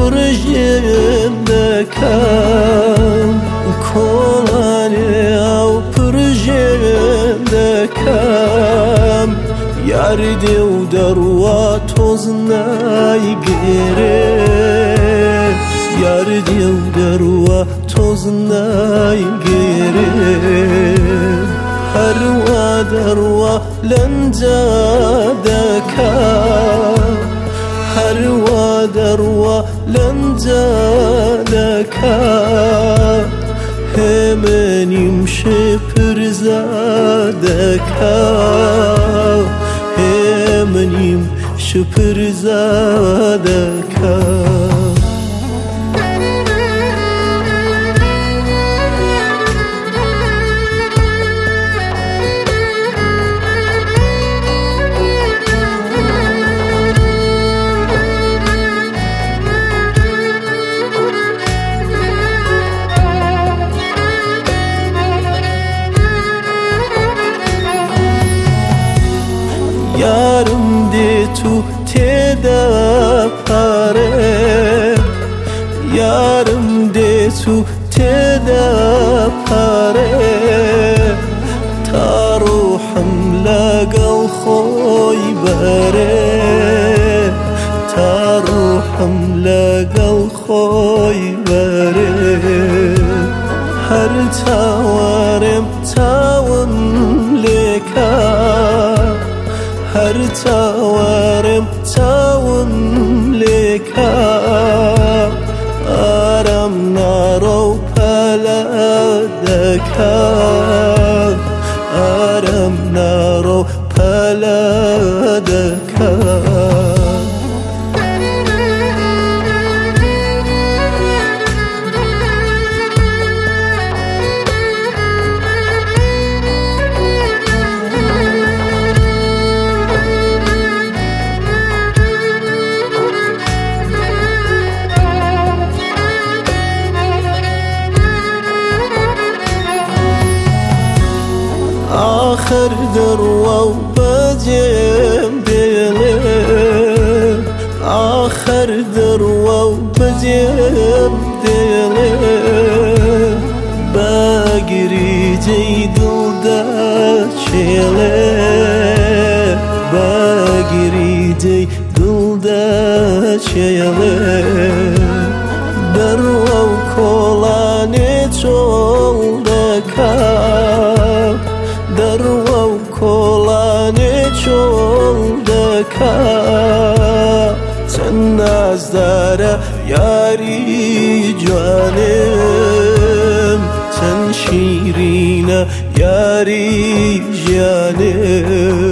پرژیم دکم کلانی او پرژیم دکم یار دیو دروا توز نایگیره یار دیو دروا توز نایگیره هروا دروا لنجا دکم هروا دروا لنجا دکم همنیم شپرزادکم همنیم شپرزادکم yarım de tu teda pare yarım de tu teda pare taruhum lagal khoy bare taruhum lagal khoy bare har tawarem tawam leka هر تاورم تاوم لکا آرام نارو پلا دکا آرام نارو پلا دکا آخر دروا و بجیم دلم آخر دروا و بجیم دلم بگیری جی دل دا چله بگیری جی دل دا چله دروا و کلانی چول دکم دروا و کلانی چول دکم sen nazdara yari canım sen şirine yari canım